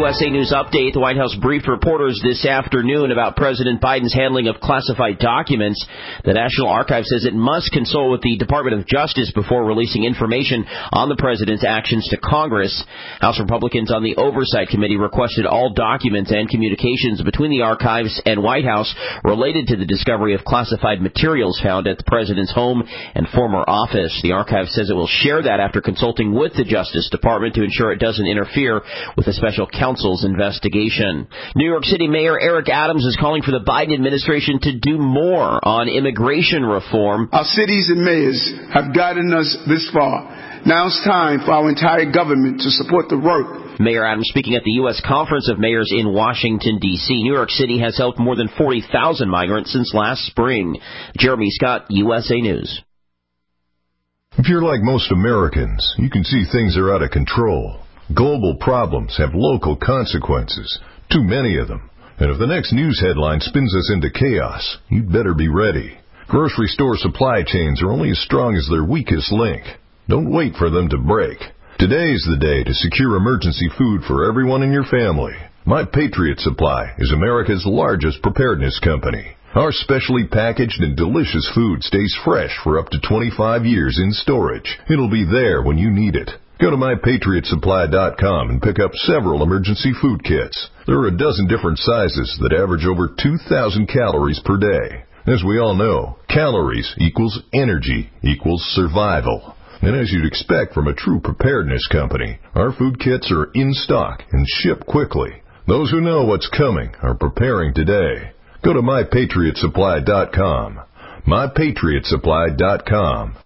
USA News Update. The White House briefed reporters this afternoon about President Biden's handling of classified documents. The National Archives says it must consult with the Department of Justice before releasing information on the president's actions to Congress. House Republicans on the Oversight Committee requested all documents and communications between the archives and White House related to the discovery of classified materials found at the president's home and former office. The archive says it will share that after consulting with the Justice Department to ensure it doesn't interfere with the special counsel's investigation. New York City Mayor Eric Adams is calling for the Biden administration to do more on immigration reform. Our cities and mayors have gotten us this far. Now it's time for our entire government to support the work. Mayor Adams speaking at the U.S. Conference of Mayors in Washington, D.C. New York City has helped more than 40,000 migrants since last spring. Jeremy Scott, USA News. If you're like most Americans, you can see things are out of control. Global problems have local consequences, too many of them. And if the next news headline spins us into chaos, you'd better be ready. Grocery store supply chains are only as strong as their weakest link. Don't wait for them to break. Today's the day to secure emergency food for everyone in your family. My Patriot Supply is America's largest preparedness company. Our specially packaged and delicious food stays fresh for up to 25 years in storage. It'll be there when you need it. Go to MyPatriotSupply.com and pick up several emergency food kits. There are a dozen different sizes that average over 2,000 calories per day. As we all know, calories equals energy equals survival. And as you'd expect from a true preparedness company, our food kits are in stock and ship quickly. Those who know what's coming are preparing today. Go to MyPatriotSupply.com. MyPatriotSupply.com.